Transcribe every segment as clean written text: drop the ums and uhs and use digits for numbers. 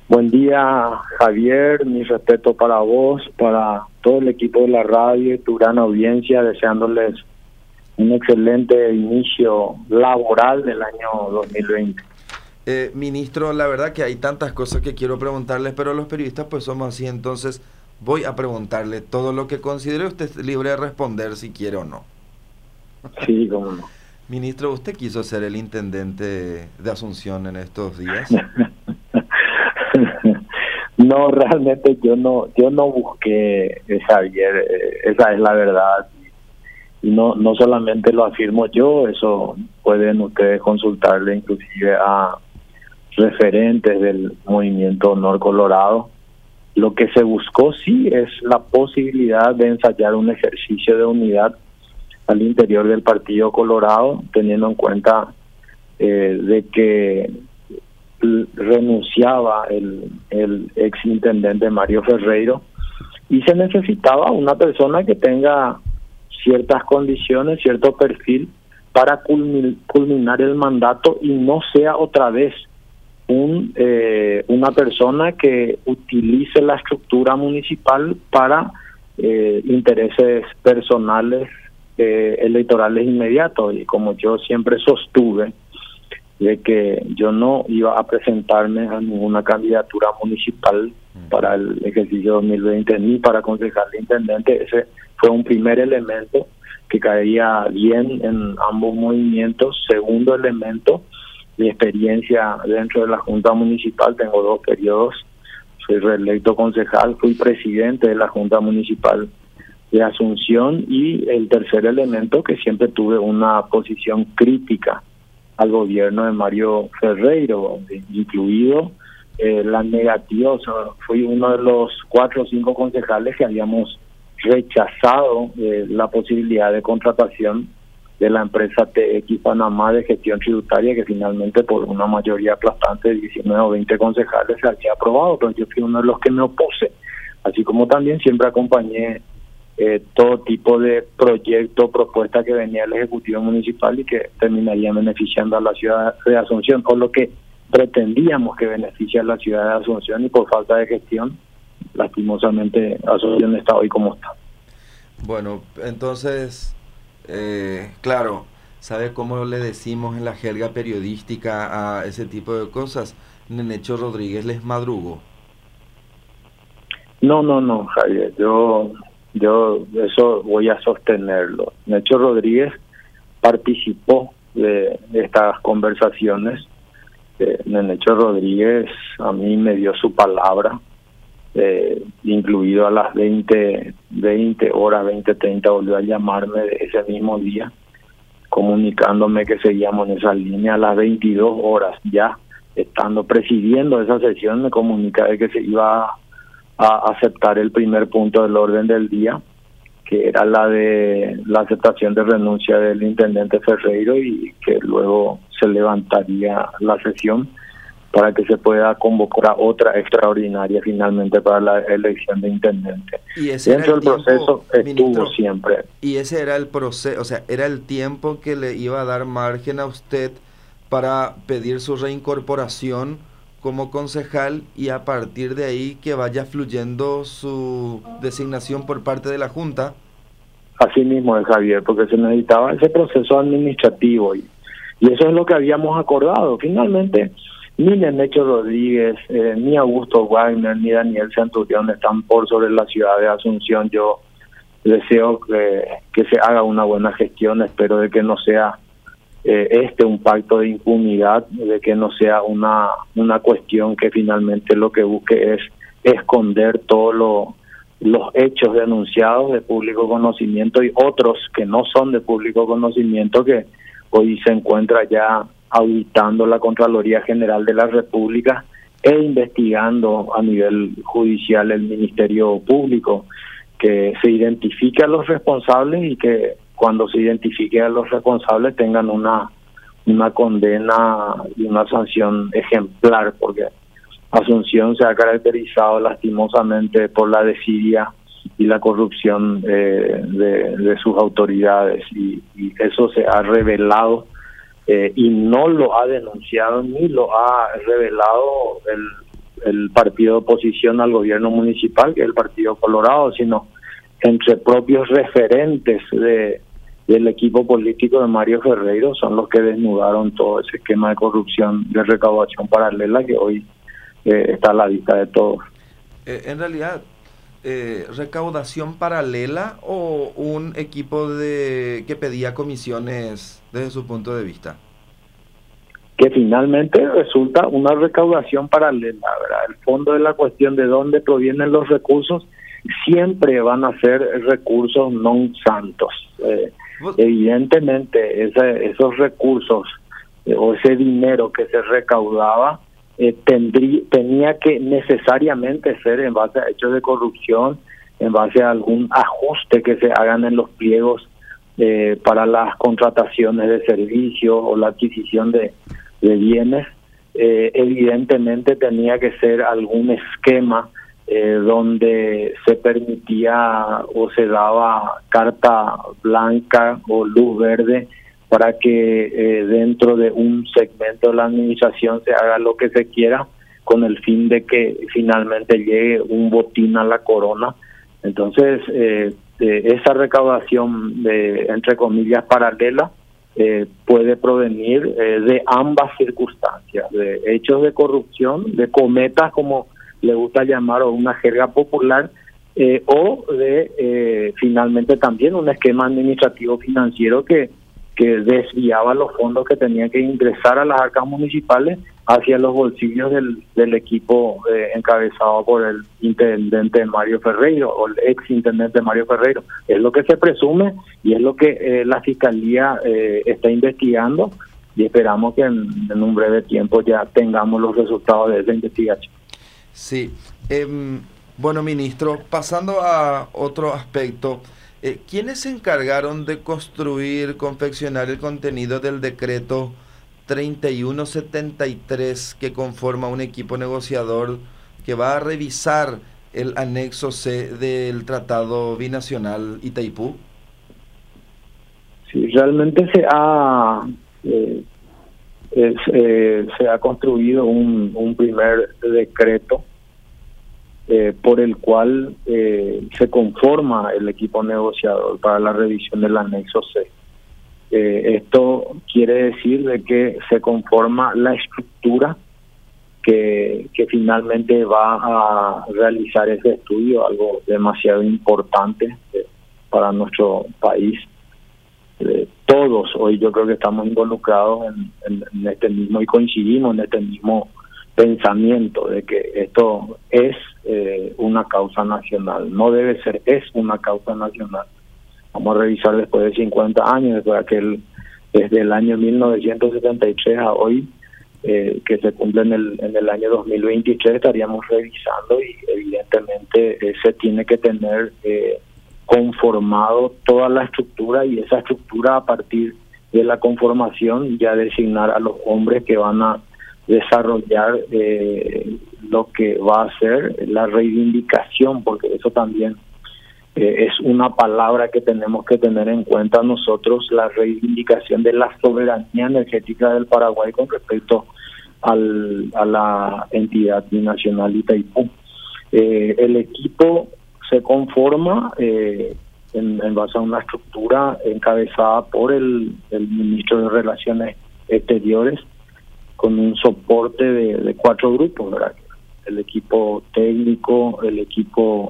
Buen día, Javier. Mi respeto para vos, para todo el equipo de la radio y tu gran audiencia, deseándoles un excelente inicio laboral del año 2020. Ministro, la verdad que hay tantas cosas que quiero preguntarles, pero los periodistas pues somos así, entonces voy a preguntarle todo lo que considere. Usted es libre de responder si quiere o no. Sí, cómo no. Ministro, ¿usted quiso ser el intendente de Asunción en estos días? No, realmente yo no busqué, Javier, esa es la verdad. Y no solamente lo afirmo yo, eso pueden ustedes consultarle inclusive a referentes del movimiento Honor Colorado. Lo que se buscó sí es la posibilidad de ensayar un ejercicio de unidad al interior del Partido Colorado, teniendo en cuenta de que renunciaba el ex intendente Mario Ferreiro y se necesitaba una persona que tenga ciertas condiciones, cierto perfil para culminar el mandato y no sea otra vez una persona que utilice la estructura municipal para intereses personales electorales inmediatos. Y como yo siempre sostuve de que yo no iba a presentarme a ninguna candidatura municipal para el ejercicio 2020 ni para concejal de intendente, ese fue un primer elemento que caería bien en ambos movimientos. Segundo elemento, mi experiencia dentro de la Junta Municipal, tengo 2 periodos, soy reelecto concejal, fui presidente de la Junta Municipal de Asunción, y el tercer elemento, que siempre tuve una posición crítica al gobierno de Mario Ferreiro, incluido la negativa. O sea, fui uno de los 4 o 5 concejales que habíamos rechazado la posibilidad de contratación de la empresa TX Panamá de gestión tributaria, que finalmente por una mayoría aplastante de 19 o 20 concejales se había aprobado, pero yo fui uno de los que me opuse, así como también siempre acompañé todo tipo de proyecto, propuesta que venía del Ejecutivo Municipal y que terminaría beneficiando a la ciudad de Asunción, o lo que pretendíamos que beneficie a la ciudad de Asunción, y por falta de gestión, lastimosamente, Asunción está hoy como está. Bueno, entonces, claro, ¿sabe cómo le decimos en la jerga periodística a ese tipo de cosas? Nenecho Rodríguez les madrugó. No, Javier, yo eso voy a sostenerlo. Necho Rodríguez participó de estas conversaciones. Necho Rodríguez a mí me dio su palabra, incluido a las 20 horas, 20:30, volvió a llamarme de ese mismo día, comunicándome que seguíamos en esa línea. A las 22 horas, ya estando presidiendo esa sesión, me comunica de que se iba a aceptar el primer punto del orden del día, que era la de la aceptación de renuncia del intendente Ferreiro, y que luego se levantaría la sesión para que se pueda convocar a otra extraordinaria finalmente para la elección de intendente. Y ese dentro del proceso estuvo, ministro, siempre. Y ese era el proceso, o sea, era el tiempo que le iba a dar margen a usted para pedir su reincorporación como concejal, y a partir de ahí que vaya fluyendo su designación por parte de la Junta. Así mismo es, Javier, porque se necesitaba ese proceso administrativo, y eso es lo que habíamos acordado. Finalmente, ni Nenecho Rodríguez, ni Augusto Wagner, ni Daniel Centurión están por sobre la ciudad de Asunción. Yo deseo que se haga una buena gestión, espero de que no sea un pacto de impunidad, de que no sea una cuestión que finalmente lo que busque es esconder todos los hechos denunciados de público conocimiento, y otros que no son de público conocimiento, que hoy se encuentra ya auditando la Contraloría General de la República e investigando a nivel judicial el Ministerio Público, que se identifique a los responsables y que cuando se identifique a los responsables tengan una condena y una sanción ejemplar, porque Asunción se ha caracterizado lastimosamente por la desidia y la corrupción de sus autoridades, y eso se ha revelado, y no lo ha denunciado ni lo ha revelado el partido de oposición al gobierno municipal, que es el Partido Colorado, sino entre propios referentes del equipo político de Mario Ferreiro son los que desnudaron todo ese esquema de corrupción, de recaudación paralela que hoy está a la vista de todos. En realidad, ¿recaudación paralela o un equipo que pedía comisiones desde su punto de vista? Que finalmente resulta una recaudación paralela, ¿verdad? El fondo de la cuestión de dónde provienen los recursos siempre van a ser recursos non santos. Evidentemente esos recursos o ese dinero que se recaudaba tenía que necesariamente ser en base a hechos de corrupción, en base a algún ajuste que se hagan en los pliegos para las contrataciones de servicios o la adquisición de bienes. Evidentemente tenía que ser algún esquema donde se permitía o se daba carta blanca o luz verde para que dentro de un segmento de la administración se haga lo que se quiera con el fin de que finalmente llegue un botín a la corona. Entonces, esa recaudación entre comillas paralela puede provenir de ambas circunstancias, de hechos de corrupción, de cometas como le gusta llamar o una jerga popular, o de finalmente también un esquema administrativo financiero que desviaba los fondos que tenían que ingresar a las arcas municipales hacia los bolsillos del equipo encabezado por el intendente Mario Ferreiro o el ex intendente Mario Ferreiro. Es lo que se presume y es lo que la Fiscalía está investigando, y esperamos que en un breve tiempo ya tengamos los resultados de esa investigación. Sí. Bueno, ministro, pasando a otro aspecto, ¿quiénes se encargaron de confeccionar el contenido del decreto 3173 que conforma un equipo negociador que va a revisar el anexo C del Tratado Binacional Itaipú? Sí, realmente se ha construido un primer decreto por el cual se conforma el equipo negociador para la revisión del anexo C. Esto quiere decir de que se conforma la estructura que finalmente va a realizar ese estudio, algo demasiado importante para nuestro país. Todos hoy yo creo que estamos involucrados en este mismo y coincidimos en este mismo pensamiento de que esto es una causa nacional, no debe ser, es una causa nacional. Vamos a revisar después de 50 años, desde el año 1973 a hoy, que se cumple en el año 2023, estaríamos revisando y evidentemente se tiene que tener conformado toda la estructura, y esa estructura, a partir de la conformación, ya designar a los hombres que van a desarrollar lo que va a ser la reivindicación, porque eso también es una palabra que tenemos que tener en cuenta nosotros, la reivindicación de la soberanía energética del Paraguay con respecto a la entidad binacional Itaipú. El equipo se conforma en base a una estructura encabezada por el ministro de Relaciones Exteriores, con un soporte de 4 grupos, ¿verdad? El equipo técnico, el equipo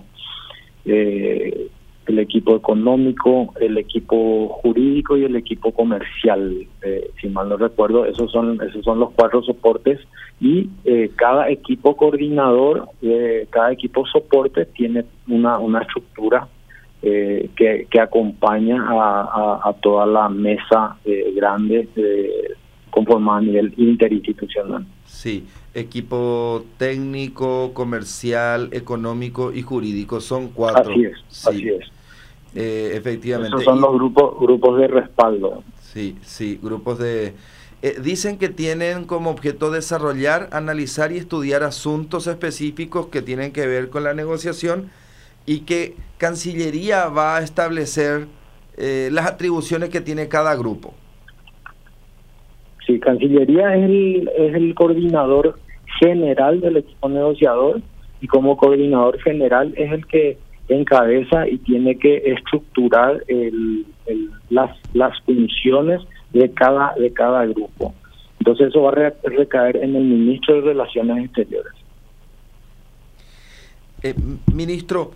económico, el equipo jurídico y el equipo comercial. Si mal no recuerdo, esos son los 4 soportes, y cada equipo coordinador, cada equipo soporte tiene una estructura que acompaña a toda la mesa grande conformada a nivel interinstitucional. Sí, equipo técnico, comercial, económico y jurídico, son 4. Así es, sí. Así es. Efectivamente. Esos son los grupos de respaldo. Sí, grupos de... dicen que tienen como objeto desarrollar, analizar y estudiar asuntos específicos que tienen que ver con la negociación, y que Cancillería va a establecer las atribuciones que tiene cada grupo. Sí, Cancillería es el coordinador general del equipo negociador, y como coordinador general es el que encabeza y tiene que estructurar las funciones de cada grupo. Entonces eso va a recaer en el ministro de Relaciones Exteriores. Ministro,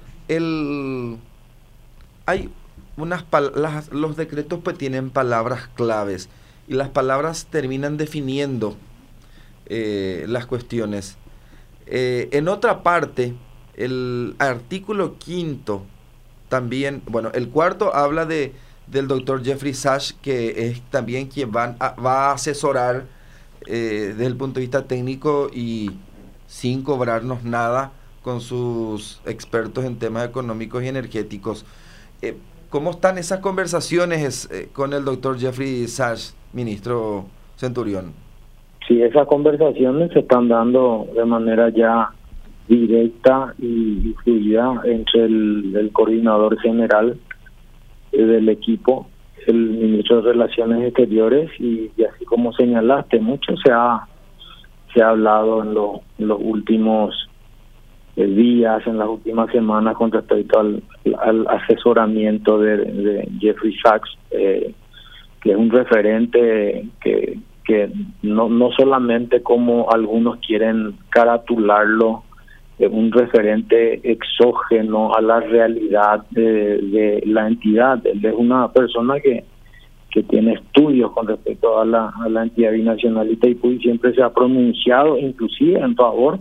hay los decretos pues tienen palabras claves y las palabras terminan definiendo las cuestiones. En otra parte, el artículo 5 también, bueno, el cuarto habla del doctor Jeffrey Sachs, que es también quien va a asesorar desde el punto de vista técnico y sin cobrarnos nada con sus expertos en temas económicos y energéticos. ¿Cómo están esas conversaciones con el doctor Jeffrey Sachs, ministro Centurión? Sí, esas conversaciones se están dando de manera ya directa y fluida entre el coordinador general del equipo, el ministro de Relaciones Exteriores, y así como señalaste, mucho se ha hablado en los últimos días, en las últimas semanas, con respecto al asesoramiento de Jeffrey Sachs, que es un referente que no solamente como algunos quieren caratularlo, un referente exógeno a la realidad de la entidad. Él es una persona que tiene estudios con respecto a la entidad binacional Itaipú, y siempre se ha pronunciado inclusive en favor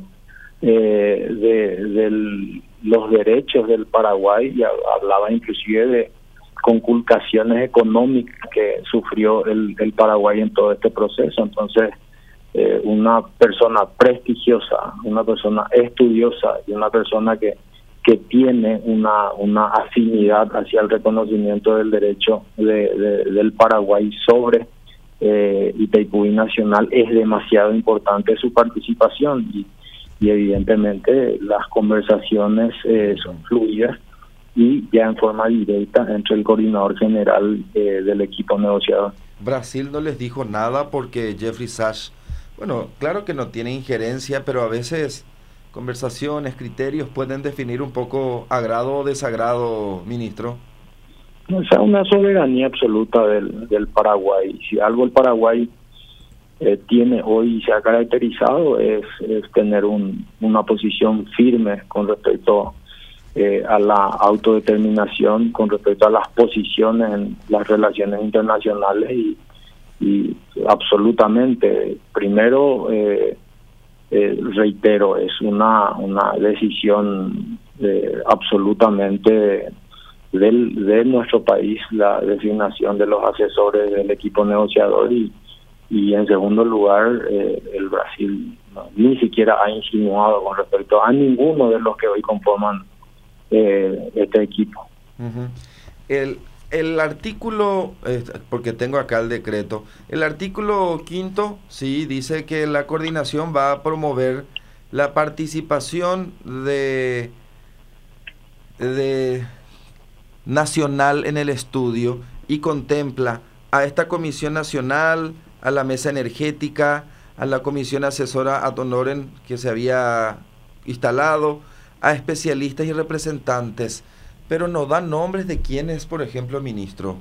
de los derechos del Paraguay, y hablaba inclusive de conculcaciones económicas que sufrió el Paraguay en todo este proceso. Entonces, una persona prestigiosa, una persona estudiosa y una persona que tiene una afinidad hacia el reconocimiento del derecho del Paraguay sobre Itaipú Nacional, es demasiado importante su participación, y evidentemente las conversaciones son fluidas y ya en forma directa entre el coordinador general del equipo negociador. Brasil no les dijo nada porque Jeffrey Sachs, bueno, claro que no tiene injerencia, pero a veces conversaciones, criterios pueden definir un poco agrado o desagrado, ministro. O sea, una soberanía absoluta del Paraguay. Si algo el Paraguay tiene hoy y se ha caracterizado es tener una posición firme con respecto a la autodeterminación, con respecto a las posiciones en las relaciones internacionales, y absolutamente, primero, reitero, es una decisión absolutamente de nuestro país, la designación de los asesores del equipo negociador, y en segundo lugar, el Brasil ni siquiera ha insinuado con respecto a ninguno de los que hoy conforman este equipo. El artículo, porque tengo acá el decreto, el artículo 5, sí, dice que la coordinación va a promover la participación de nacional en el estudio, y contempla a esta Comisión Nacional, a la Mesa Energética, a la Comisión Asesora ad honorem que se había instalado, a especialistas y representantes, pero no dan nombres de quién es, por ejemplo, ministro.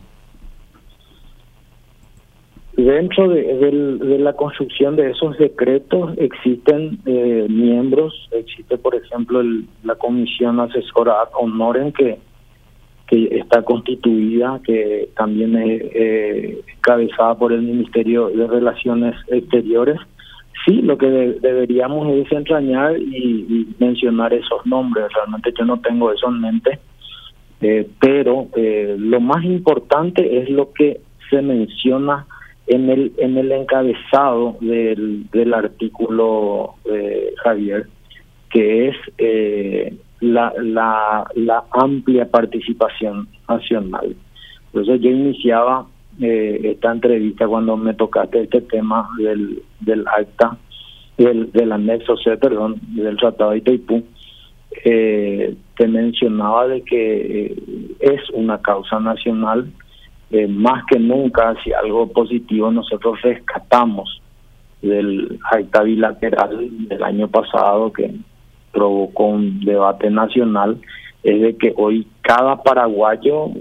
Dentro de la construcción de esos decretos existen miembros, existe por ejemplo la Comisión Asesora ad honorem que está constituida, que también es encabezada por el Ministerio de Relaciones Exteriores. Sí, lo que deberíamos es entrañar y mencionar esos nombres. Realmente yo no tengo eso en mente, pero lo más importante es lo que se menciona en el encabezado del artículo, Javier, que es la amplia participación nacional. Por eso yo iniciaba esta entrevista cuando me tocaste este tema del acta, del anexo C, del Tratado de Itaipú. Te mencionaba de que es una causa nacional, más que nunca, si algo positivo nosotros rescatamos del acta bilateral del año pasado que provocó un debate nacional, es de que hoy cada paraguayo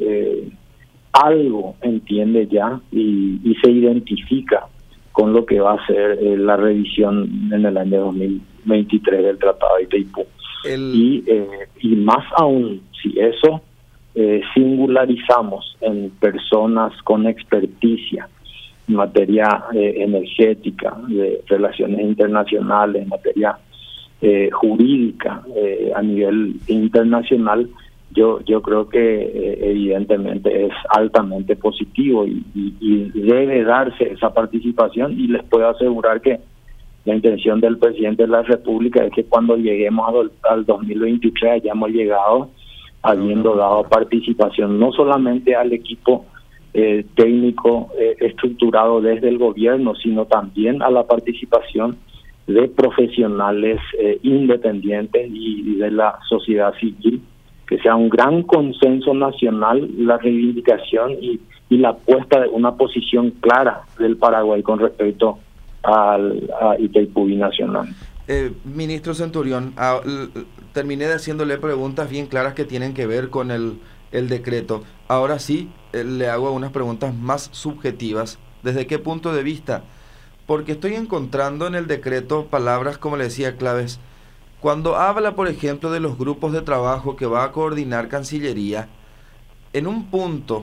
algo entiende ya y se identifica con lo que va a ser la revisión en el año 2023 del Tratado de Itaipú. Y más aún, si eso singularizamos en personas con experticia en materia energética, de relaciones internacionales, en materia jurídica a nivel internacional, yo creo que evidentemente es altamente positivo y debe darse esa participación, y les puedo asegurar que la intención del presidente de la República es que cuando lleguemos al 2023 hayamos llegado habiendo dado participación no solamente al equipo técnico estructurado desde el gobierno, sino también a la participación de profesionales independientes y de la sociedad civil, que sea un gran consenso nacional la reivindicación y la puesta de una posición clara del Paraguay con respecto a Itaipú Binacional. Ministro Centurión, terminé de haciéndole preguntas bien claras que tienen que ver con el decreto. Ahora sí, le hago unas preguntas más subjetivas. ¿Desde qué punto de vista? Porque estoy encontrando en el decreto palabras, como le decía, claves. Cuando habla, por ejemplo, de los grupos de trabajo que va a coordinar Cancillería, en un punto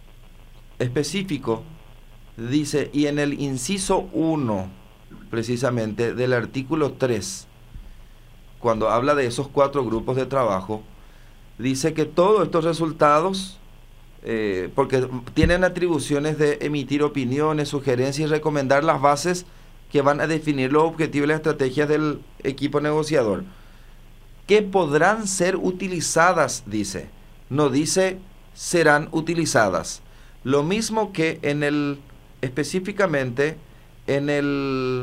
específico dice, y en el inciso 1, precisamente, del artículo 3, cuando habla de esos 4 grupos de trabajo, dice que todos estos resultados, porque tienen atribuciones de emitir opiniones, sugerencias y recomendar las bases que van a definir los objetivos y las estrategias del equipo negociador, que podrán ser utilizadas, dice, no dice serán utilizadas. Lo mismo que en el, específicamente, en el,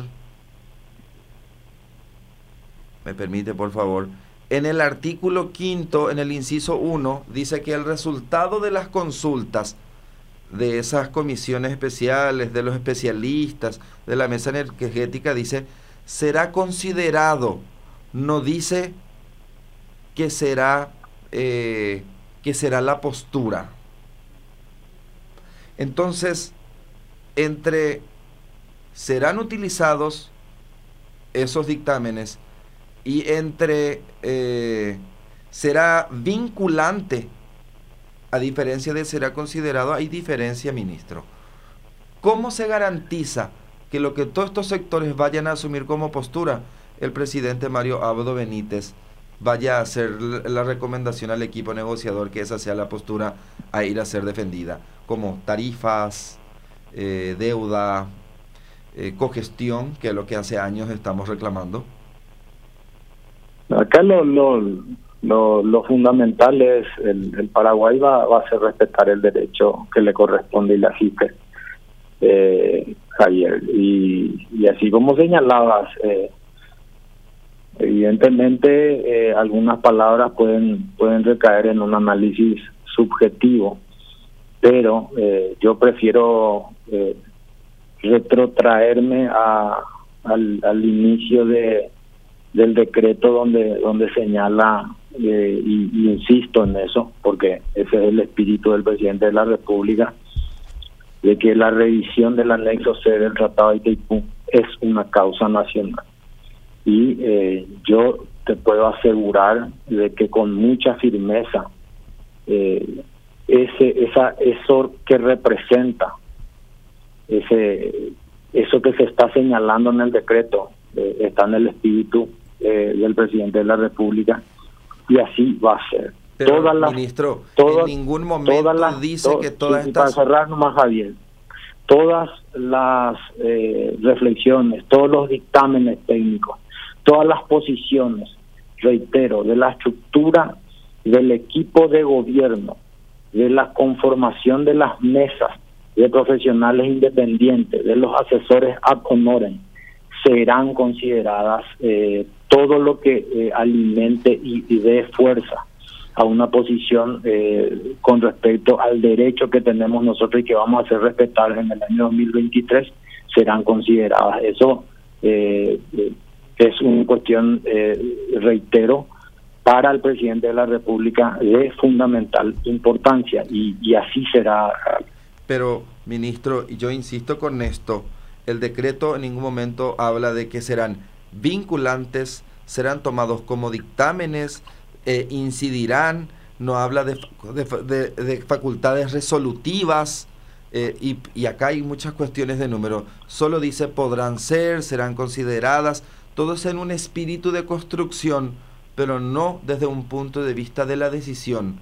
me permite por favor, en el artículo 5, en el inciso 1, dice que el resultado de las consultas de esas comisiones especiales, de los especialistas, de la mesa energética, dice, será considerado, no dice que será la postura. Entonces, entre serán utilizados esos dictámenes y entre será vinculante, a diferencia de será considerado, hay diferencia, ministro. ¿Cómo se garantiza que lo que todos estos sectores vayan a asumir como postura, el presidente Mario Abdo Benítez vaya a hacer la recomendación al equipo negociador que esa sea la postura a ir a ser defendida, como tarifas, deuda, cogestión, que es lo que hace años estamos reclamando? Acá lo fundamental es el Paraguay va a hacer respetar el derecho que le corresponde y la JIPE, Javier, y así como señalabas, evidentemente algunas palabras pueden recaer en un análisis subjetivo, pero yo prefiero retrotraerme al inicio del decreto donde señala, y insisto en eso, porque ese es el espíritu del presidente de la República, de que la revisión del anexo C del Tratado de Itaipú es una causa nacional. Y yo te puedo asegurar de que con mucha firmeza eso que representa, eso que se está señalando en el decreto, está en el espíritu del presidente de la República, y así va a ser. Pero, ministro, en ningún momento dice que todas estas... Para cerrar nomás, Javier, todas las reflexiones, todos los dictámenes técnicos, todas las posiciones, reitero, de la estructura del equipo de gobierno, de la conformación de las mesas de profesionales independientes, de los asesores ad honorem, serán consideradas todo lo que alimente y dé fuerza a una posición con respecto al derecho que tenemos nosotros y que vamos a hacer respetar en el año 2023, serán consideradas. Eso es una cuestión, reitero, para el presidente de la República de fundamental importancia, y así será. Pero, ministro, y yo insisto con esto, el decreto en ningún momento habla de que serán vinculantes, serán tomados como dictámenes, incidirán, no habla de facultades resolutivas, y acá hay muchas cuestiones de número. Solo dice podrán ser, serán consideradas, todo es en un espíritu de construcción, pero no desde un punto de vista de la decisión.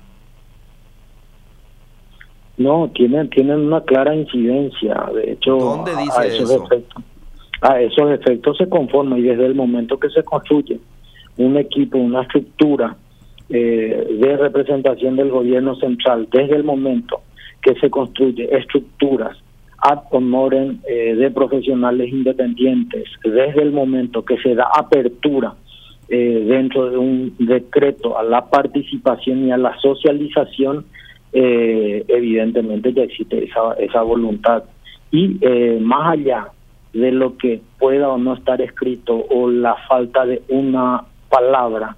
No, tienen una clara incidencia. De hecho, ¿dónde dice eso? A esos efectos se conforma, y desde el momento que se construye un equipo, una estructura de representación del gobierno central, desde el momento que se construye estructuras ad honorem de profesionales independientes, desde el momento que se da apertura dentro de un decreto a la participación y a la socialización, evidentemente ya existe esa voluntad. Y más allá de lo que pueda o no estar escrito, o la falta de una palabra,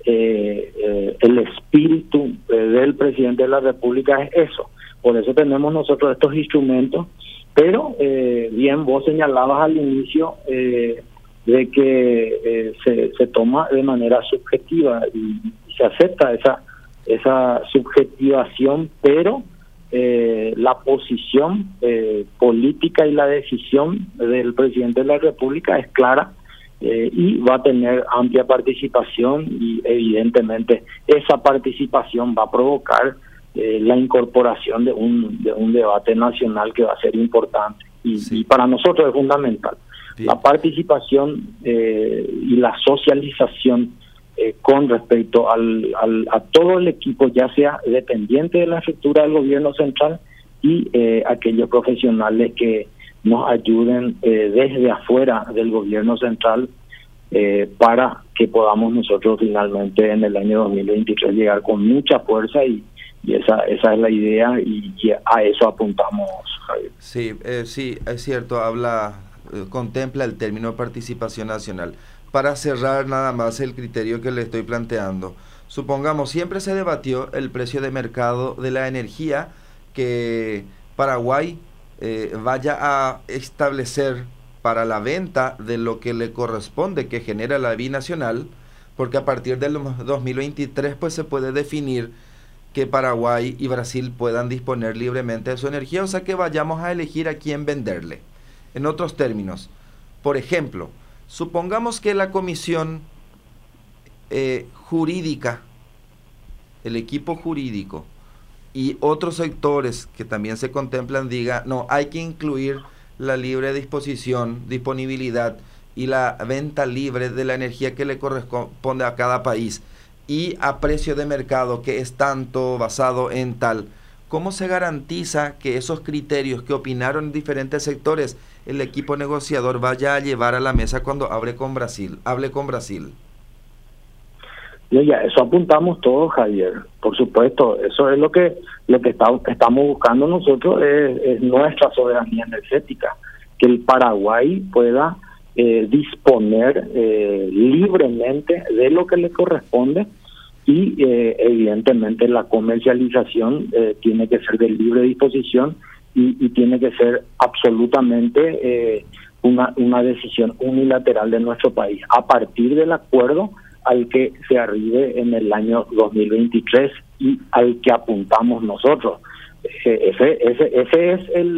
el espíritu del presidente de la República es eso. Por eso tenemos nosotros estos instrumentos, pero bien vos señalabas al inicio de que se toma de manera subjetiva, y se acepta esa subjetivación, pero la posición política y la decisión del presidente de la República es clara, y va a tener amplia participación, y evidentemente esa participación va a provocar la incorporación de un debate nacional que va a ser importante, y para nosotros es fundamental. Sí. La participación y la socialización con respecto a todo el equipo, ya sea dependiente de la estructura del gobierno central, y aquellos profesionales que nos ayuden desde afuera del gobierno central, para que podamos nosotros finalmente en el año 2023 llegar con mucha fuerza, y esa es la idea, y a eso apuntamos, Javier. Sí, sí, es cierto, contempla el término participación nacional. Para cerrar nada más el criterio que le estoy planteando, supongamos, siempre se debatió el precio de mercado de la energía que Paraguay vaya a establecer para la venta de lo que le corresponde, que genera la binacional, porque a partir del 2023 pues se puede definir que Paraguay y Brasil puedan disponer libremente de su energía, o sea que vayamos a elegir a quién venderle. En otros términos, por ejemplo, supongamos que la comisión jurídica, el equipo jurídico y otros sectores que también se contemplan diga, no, hay que incluir la libre disposición, disponibilidad y la venta libre de la energía que le corresponde a cada país, y a precio de mercado que es tanto basado en tal. ¿Cómo se garantiza que esos criterios que opinaron diferentes sectores el equipo negociador vaya a llevar a la mesa cuando hable con Brasil? Ya, eso apuntamos todos, Javier. Por supuesto, eso es lo que estamos buscando nosotros, es nuestra soberanía energética, que el Paraguay pueda disponer libremente de lo que le corresponde, y evidentemente la comercialización tiene que ser de libre disposición, y tiene que ser absolutamente una decisión unilateral de nuestro país, a partir del acuerdo al que se arribe en el año 2023 y al que apuntamos nosotros. Ese es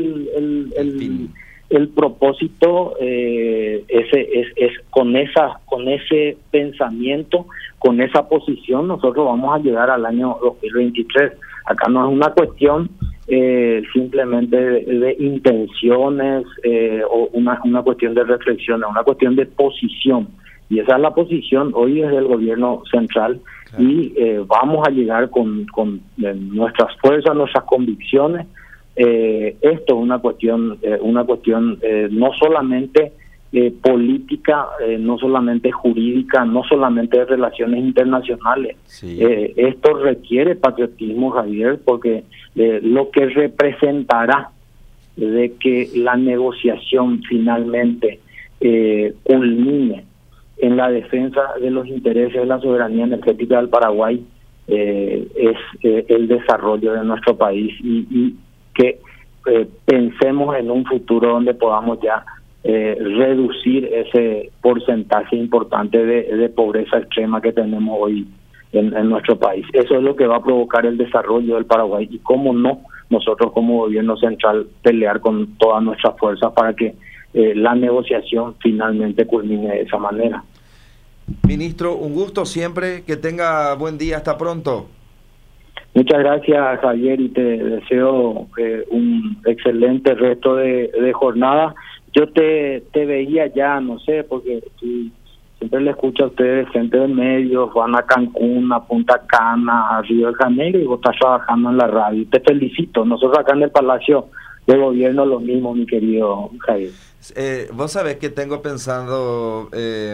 el propósito, es con ese pensamiento, con esa posición, nosotros vamos a llegar al año 2023. Acá no es una cuestión simplemente de intenciones, o una cuestión de reflexión, es una cuestión de posición, y esa es la posición hoy desde el gobierno central. Claro. Y vamos a llegar con nuestras fuerzas, nuestras convicciones. Esto es una cuestión no solamente política, no solamente jurídica, no solamente de relaciones internacionales. Sí. Esto requiere patriotismo, Javier, porque lo que representará de que la negociación finalmente culmine en la defensa de los intereses de la soberanía energética del Paraguay, es el desarrollo de nuestro país y que pensemos en un futuro donde podamos ya reducir ese porcentaje importante de pobreza extrema que tenemos hoy en nuestro país. Eso es lo que va a provocar el desarrollo del Paraguay y cómo no nosotros como gobierno central pelear con todas nuestras fuerzas para que la negociación finalmente culmine de esa manera. Ministro, un gusto siempre, que tenga buen día, hasta pronto. Muchas gracias, Javier, y te deseo un excelente resto de jornada. Yo te veía ya, no sé, porque siempre le escucho a ustedes, gente de medios, van a Cancún, a Punta Cana, a Río de Janeiro, y vos estás trabajando en la radio. Te felicito. Nosotros acá en el Palacio de Gobierno lo mismo, mi querido Javier. Vos sabés que tengo pensando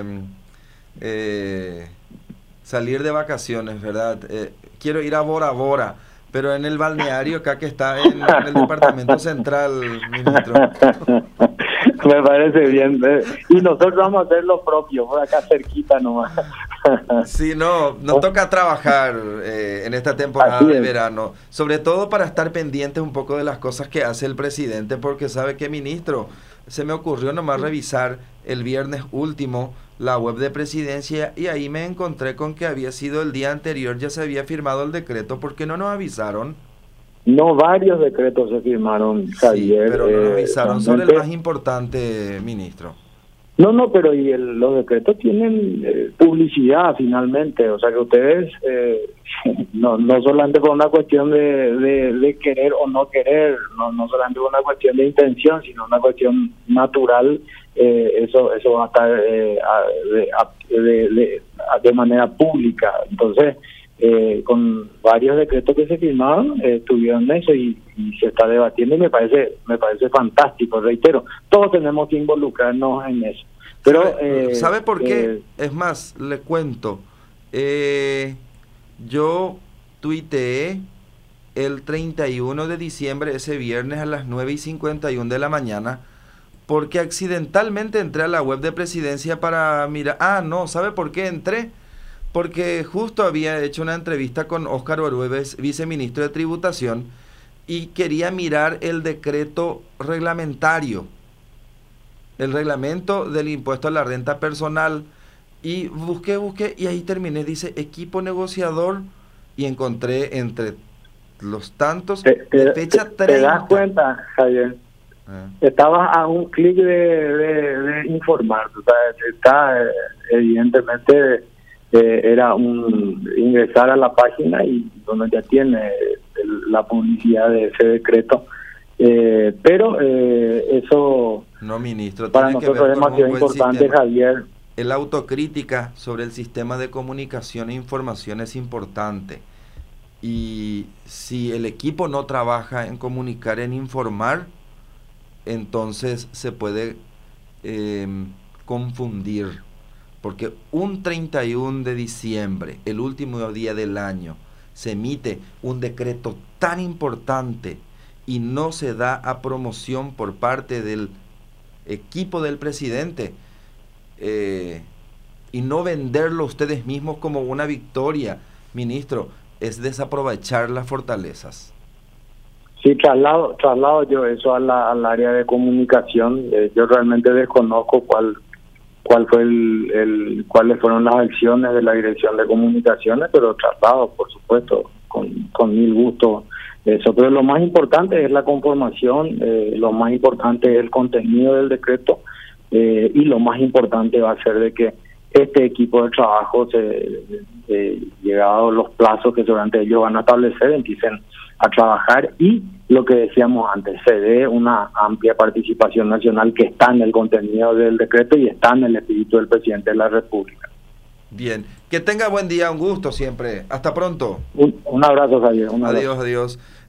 salir de vacaciones, ¿verdad? Quiero ir a Bora Bora, pero en el balneario acá que está en el departamento central, ministro. Me parece bien. Y nosotros vamos a hacer lo propio, por acá cerquita nomás. Sí, nos toca trabajar en esta temporada de verano, sobre todo para estar pendientes un poco de las cosas que hace el presidente, porque sabe que, ministro, se me ocurrió nomás revisar el viernes último la web de presidencia y ahí me encontré con que había sido el día anterior, ya se había firmado el decreto. ¿Por qué no nos avisaron? No, varios decretos se firmaron, Javier. Sí, pero no nos avisaron sobre el más importante, ministro. No, pero los decretos tienen publicidad finalmente, o sea que ustedes, no solamente por una cuestión de querer o no querer, no solamente por una cuestión de intención, sino una cuestión natural, eso va a estar de manera pública. Entonces, con varios decretos que se firmaron, tuvieron eso y se está debatiendo, y me parece fantástico. Reitero, todos tenemos que involucrarnos en eso. Pero ¿sabe por qué? Es más, le cuento, yo tuiteé el 31 de diciembre, ese viernes a las 9:51 de la mañana, porque accidentalmente entré a la web de presidencia para mirar. ¿Sabe por qué entré? Porque justo había hecho una entrevista con Óscar Oruebes, viceministro de Tributación, y quería mirar el decreto reglamentario, el reglamento del impuesto a la renta personal, y busqué, y ahí terminé, dice equipo negociador, y encontré entre los tantos de fecha 30. ¿Te das cuenta, Javier? Estabas a un clic de informar, o sea, está evidentemente... era ingresar a la página y donde ya tiene la publicidad de ese decreto, pero eso no, ministro, para nosotros es demasiado importante, Javier. La autocrítica sobre el sistema de comunicación e información es importante, y si el equipo no trabaja en comunicar, en informar, entonces se puede confundir. Porque un 31 de diciembre, el último día del año, se emite un decreto tan importante y no se da a promoción por parte del equipo del presidente, y no venderlo ustedes mismos como una victoria, ministro, es desaprovechar las fortalezas. Sí, traslado yo eso al área de comunicación. Yo realmente desconozco cuáles fueron las acciones de la Dirección de Comunicaciones, pero traslado, por supuesto, con mil gusto eso. Pero lo más importante es la conformación, lo más importante es el contenido del decreto, y lo más importante va a ser de que este equipo de trabajo, llegados los plazos que seguramente ellos van a establecer, empiecen a trabajar, y lo que decíamos antes, se dé una amplia participación nacional que está en el contenido del decreto y está en el espíritu del presidente de la República. Bien, que tenga buen día, un gusto siempre. Hasta pronto. Un abrazo, Javier. Adiós.